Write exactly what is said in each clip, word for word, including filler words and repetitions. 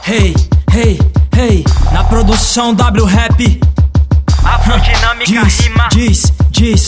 Hey, hey, hey, na produção W Rap. Afrodinâmica Diz, rima. diz, diz.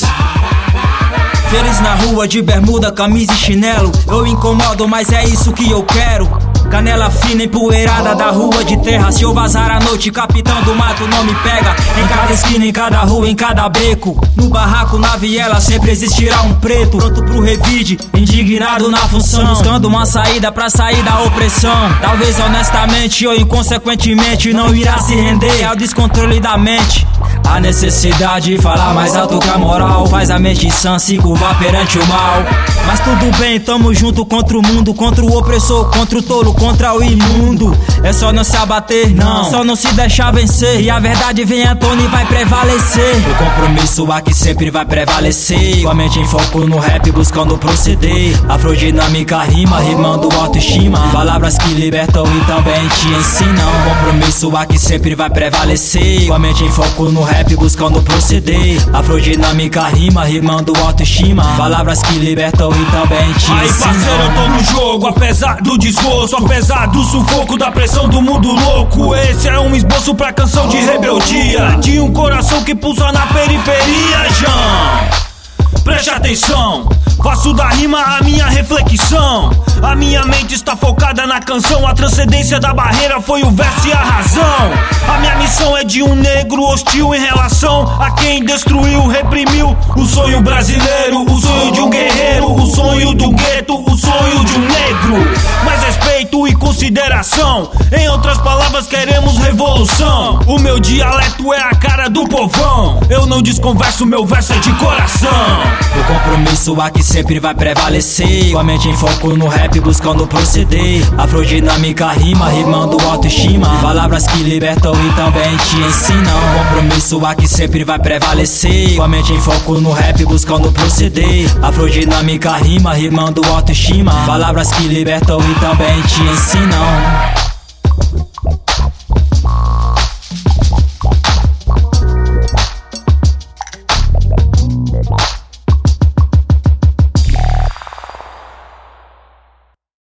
Feliz na rua de bermuda, camisa e chinelo. Eu incomodo, mas é isso que eu quero. Canela fina, empoeirada da rua de terra. Se eu vazar à noite, capitão do mato não me pega. Em cada esquina, em cada rua, em cada beco. No barraco, na viela, sempre existirá um preto. Pronto pro revide, indignado na função. Buscando uma saída pra sair da opressão. Talvez honestamente ou inconsequentemente não irá se render ao descontrole da mente. A necessidade de falar mais alto que a moral faz a mente sã se curvar perante o mal. Mas tudo bem, tamo junto contra o mundo, contra o opressor, contra o tolo, contra o imundo. É só não se abater, não, só não se deixar vencer. E a verdade vem à tona e vai prevalecer. O compromisso aqui sempre vai prevalecer. Com a mente em foco no rap, buscando proceder. Afrodinâmica rima, rimando autoestima. Palavras que libertam e também te ensinam. O compromisso aqui sempre vai prevalecer. Com a mente em foco no rap, buscando proceder. Afrodinâmica rima, rimando autoestima. Palavras que libertam e também te ensinam. Aí parceiro, eu tô no jogo, apesar do desgosto, apesar do sufoco, da pressão do mundo louco. Esse é um esboço pra canção de rebeldia, de um coração que pulsa na periferia, Jão. Preste atenção, faço da rima a minha reflexão. A minha mente está focada na canção. A transcendência da barreira foi o verso e a razão. A minha missão é de um negro hostil em relação a quem destruiu, reprimiu o sonho brasileiro, o sonho de um guerreiro, o sonho do gueto, o sonho de um negro. Mais respeito e consideração, em outras palavras queremos revolução. O meu dialeto é a cara do povão. Eu não desconverso, meu verso é de coração. O compromisso aqui sempre vai prevalecer. Com a mente em foco no rap, buscando proceder. Afrodinâmica rima, rimando autoestima. Palavras que libertam e também te ensinam. O compromisso aqui sempre vai prevalecer. Com a mente em foco no rap, buscando proceder. Afrodinâmica rima, rimando autoestima. Palavras que libertam e também te ensinam.